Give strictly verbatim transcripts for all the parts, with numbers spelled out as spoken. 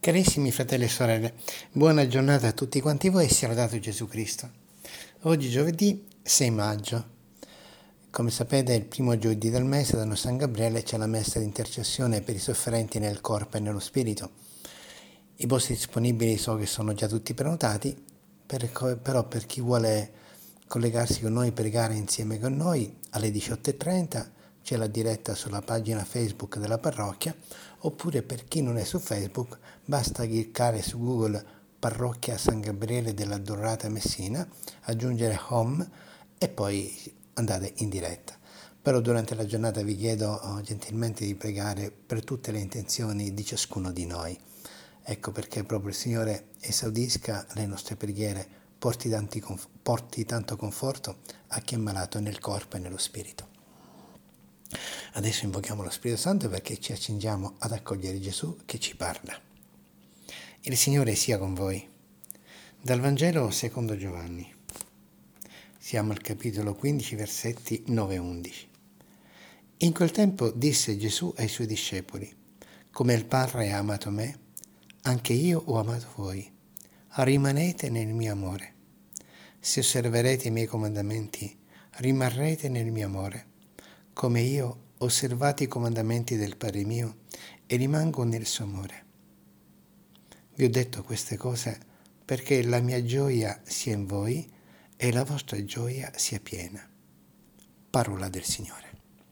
Carissimi fratelli e sorelle, buona giornata a tutti quanti voi e sia lodato Gesù Cristo. Oggi giovedì sei maggio. Come sapete, il primo giovedì del mese da noi San Gabriele c'è la messa di intercessione per i sofferenti nel corpo e nello spirito. I posti disponibili so che sono già tutti prenotati, per, però per chi vuole collegarsi con noi, pregare insieme con noi, alle diciotto e trenta c'è la diretta sulla pagina Facebook della parrocchia, oppure per chi non è su Facebook basta cliccare su Google Parrocchia San Gabriele della Dorata Messina, aggiungere Home e poi andate in diretta. Però durante la giornata vi chiedo oh, gentilmente di pregare per tutte le intenzioni di ciascuno di noi. Ecco perché proprio il Signore esaudisca le nostre preghiere, porti, tanti, porti tanto conforto a chi è malato nel corpo e nello spirito. Adesso invochiamo lo Spirito Santo perché ci accingiamo ad accogliere Gesù che ci parla. Il Signore sia con voi. Dal Vangelo secondo Giovanni. Siamo al capitolo quindici, versetti nove e undici. In quel tempo disse Gesù ai suoi discepoli: come il Padre ha amato me, anche io ho amato voi. Rimanete nel mio amore. Se osserverete i miei comandamenti, rimarrete nel mio amore, come io ho osservato i comandamenti del Padre mio e rimango nel suo amore. Vi ho detto queste cose perché la mia gioia sia in voi e la vostra gioia sia piena. Parola del Signore.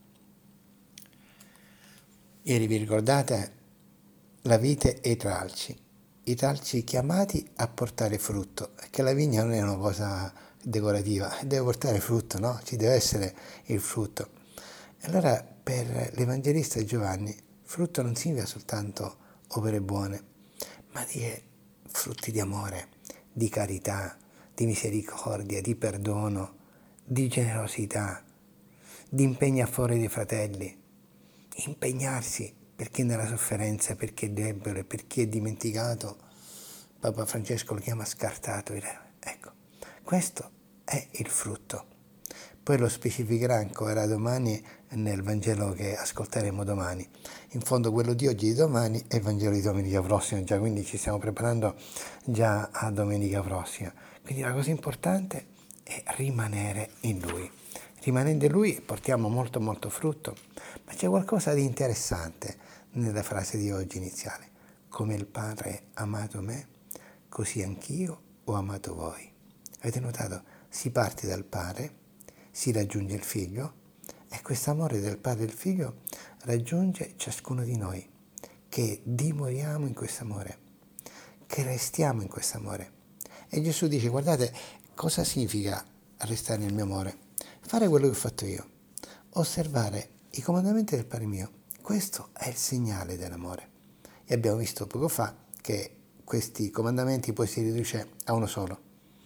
Ieri vi ricordate la vite e i tralci, i tralci chiamati a portare frutto, perché la vigna non è una cosa decorativa, deve portare frutto, no? Ci deve essere il frutto. Allora per l'Evangelista Giovanni frutto non significa soltanto opere buone, ma di frutti di amore, di carità, di misericordia, di perdono, di generosità, di impegno a favore dei fratelli, impegnarsi per chi è nella sofferenza, per chi è debole, per chi è dimenticato. Papa Francesco lo chiama scartato. Ecco, questo è il frutto. Poi lo specificherà ancora domani nel Vangelo che ascolteremo domani. In fondo quello di oggi e di domani è il Vangelo di domenica prossima, già, quindi ci stiamo preparando già a domenica prossima. Quindi la cosa importante è rimanere in Lui. Rimanendo in Lui portiamo molto molto frutto, ma c'è qualcosa di interessante nella frase di oggi iniziale. Come il Padre ha amato me, così anch'io ho amato voi. Avete notato? Si parte dal Padre, si raggiunge il Figlio e questo amore del Padre e del Figlio raggiunge ciascuno di noi, che dimoriamo in questo amore, che restiamo in questo amore. E Gesù dice: guardate, cosa significa restare nel mio amore? Fare quello che ho fatto io, osservare i comandamenti del Padre mio. Questo è il segnale dell'amore. E abbiamo visto poco fa che questi comandamenti poi si riduce a uno solo,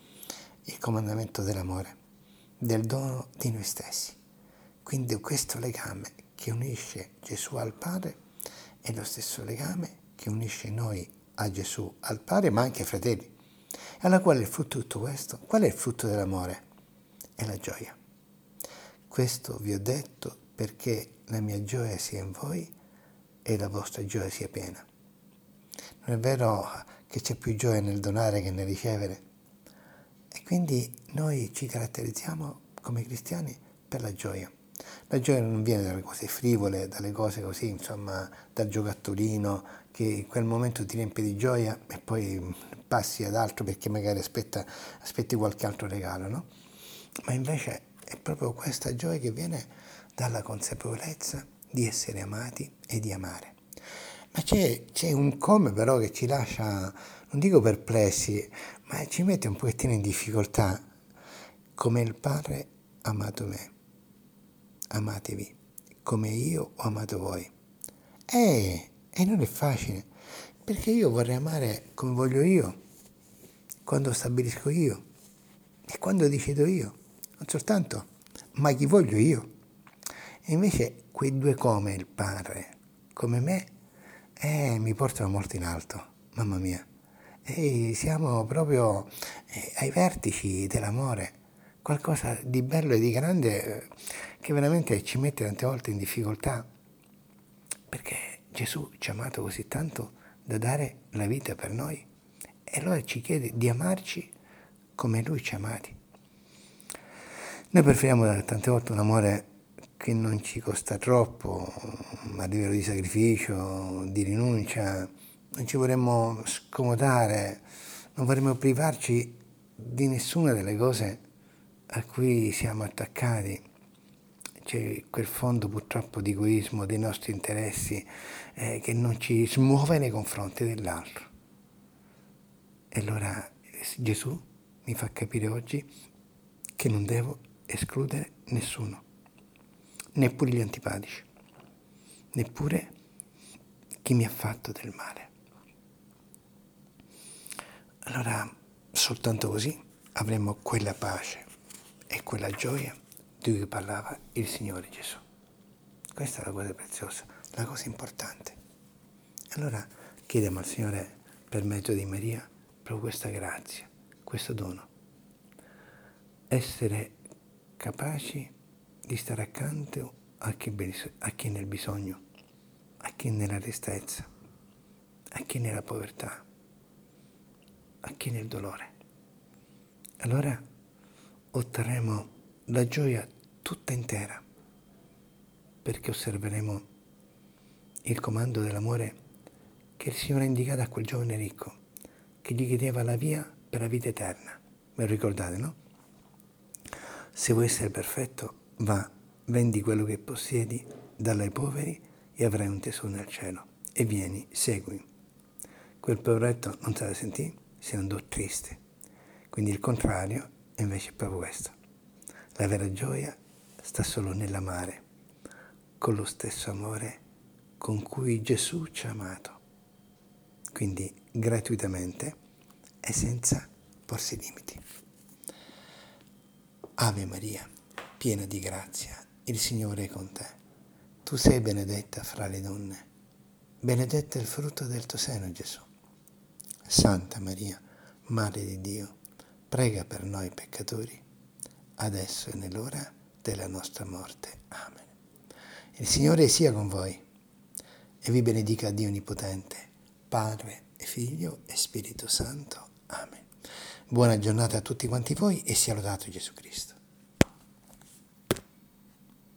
il comandamento dell'amore, del dono di noi stessi. Quindi questo legame che unisce Gesù al Padre è lo stesso legame che unisce noi a Gesù, al Padre, ma anche ai fratelli. Allora qual è il frutto di tutto questo? Qual è il frutto dell'amore? È la gioia. Questo vi ho detto perché la mia gioia sia in voi e la vostra gioia sia piena. Non è vero che c'è più gioia nel donare che nel ricevere? E quindi noi ci caratterizziamo come cristiani per la gioia. La gioia non viene dalle cose frivole, dalle cose così, insomma, dal giocattolino che in quel momento ti riempie di gioia e poi passi ad altro perché magari aspetta, aspetti qualche altro regalo, no? Ma invece è proprio questa gioia che viene dalla consapevolezza di essere amati e di amare. Ma c'è, c'è un come però che ci lascia, non dico perplessi, ma ci mette un pochettino in difficoltà. Come il Padre ha amato me, amatevi, come io ho amato voi. E, e non è facile, perché io vorrei amare come voglio io, quando stabilisco io e quando decido io, non soltanto, ma chi voglio io. E invece quei due come il Padre, come me, eh, mi portano molto in alto, mamma mia. E siamo proprio eh, ai vertici dell'amore, qualcosa di bello e di grande eh, che veramente ci mette tante volte in difficoltà, perché Gesù ci ha amato così tanto da dare la vita per noi. E allora ci chiede di amarci come Lui ci ha amati. Noi preferiamo dare tante volte un amore che non ci costa troppo, a livello di sacrificio, di rinuncia, non ci vorremmo scomodare, non vorremmo privarci di nessuna delle cose a cui siamo attaccati. C'è quel fondo purtroppo di egoismo, dei nostri interessi, eh, che non ci smuove nei confronti dell'altro. E allora Gesù mi fa capire oggi che non devo escludere nessuno, neppure gli antipatici, neppure chi mi ha fatto del male. Allora, soltanto così avremo quella pace e quella gioia di cui parlava il Signore Gesù. Questa è la cosa preziosa, la cosa importante. Allora chiediamo al Signore, per mezzo di Maria, proprio questa grazia, questo dono. Essere capaci di stare accanto a chi, a chi è nel bisogno, a chi è nella tristezza, a chi è nella povertà, a chi è nel dolore. Allora otterremo la gioia tutta intera, perché osserveremo il comando dell'amore che il Signore ha indicato a quel giovane ricco, che gli chiedeva la via per la vita eterna. Me lo ricordate, no? Se vuoi essere perfetto, va, vendi quello che possiedi, dallo ai poveri e avrai un tesoro nel cielo. E vieni, segui. Quel poveretto non se la sentì, se ne andò triste. Quindi il contrario è invece proprio questo. La vera gioia sta solo nell'amare, con lo stesso amore con cui Gesù ci ha amato. Quindi gratuitamente e senza porsi limiti. Ave Maria, piena di grazia, il Signore è con te. Tu sei benedetta fra le donne, benedetto è il frutto del tuo seno, Gesù. Santa Maria, Madre di Dio, prega per noi peccatori, adesso e nell'ora della nostra morte. Amen. Il Signore sia con voi e vi benedica Dio Onnipotente, Padre e Figlio e Spirito Santo. Amen. Buona giornata a tutti quanti voi e sia lodato Gesù Cristo.